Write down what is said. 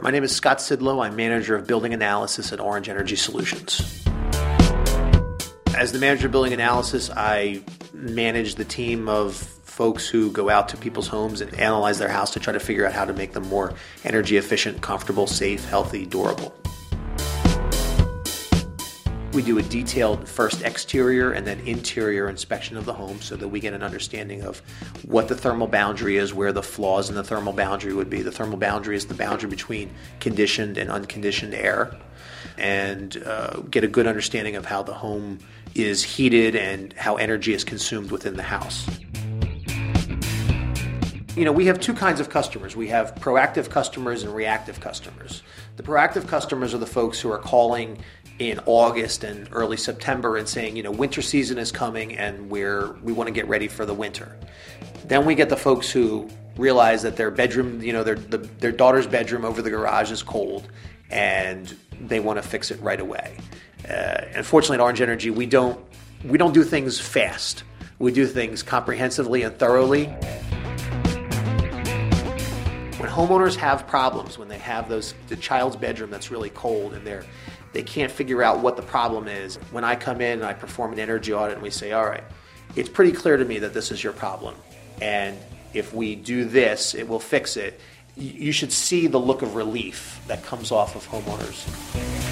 My name is Scott Sidlow. I'm manager of building analysis at Orange Energy Solutions. As the manager of building analysis, I manage the team of folks who go out to people's homes and analyze their house to try to figure out how to make them more energy efficient, comfortable, safe, healthy, durable. We do a detailed first exterior and then interior inspection of the home so that we get an understanding of what the thermal boundary is, where the flaws in the thermal boundary would be. The thermal boundary is the boundary between conditioned and unconditioned air, and get a good understanding of how the home is heated and how energy is consumed within the house. You know, we have two kinds of customers. We have proactive customers and reactive customers. The proactive customers are the folks who are calling in August and early September and saying, you know, winter season is coming and we want to get ready for the winter. Then we get the folks who realize that their bedroom, you know, their daughter's bedroom over the garage is cold and they want to fix it right away. Unfortunately, at Orange Energy, we don't do things fast. We do things comprehensively and thoroughly. When homeowners have problems, when they have the child's bedroom that's really cold and they can't figure out what the problem is, when I come in and I perform an energy audit and we say, all right, it's pretty clear to me that this is your problem, and if we do this, it will fix it, you should see the look of relief that comes off of homeowners.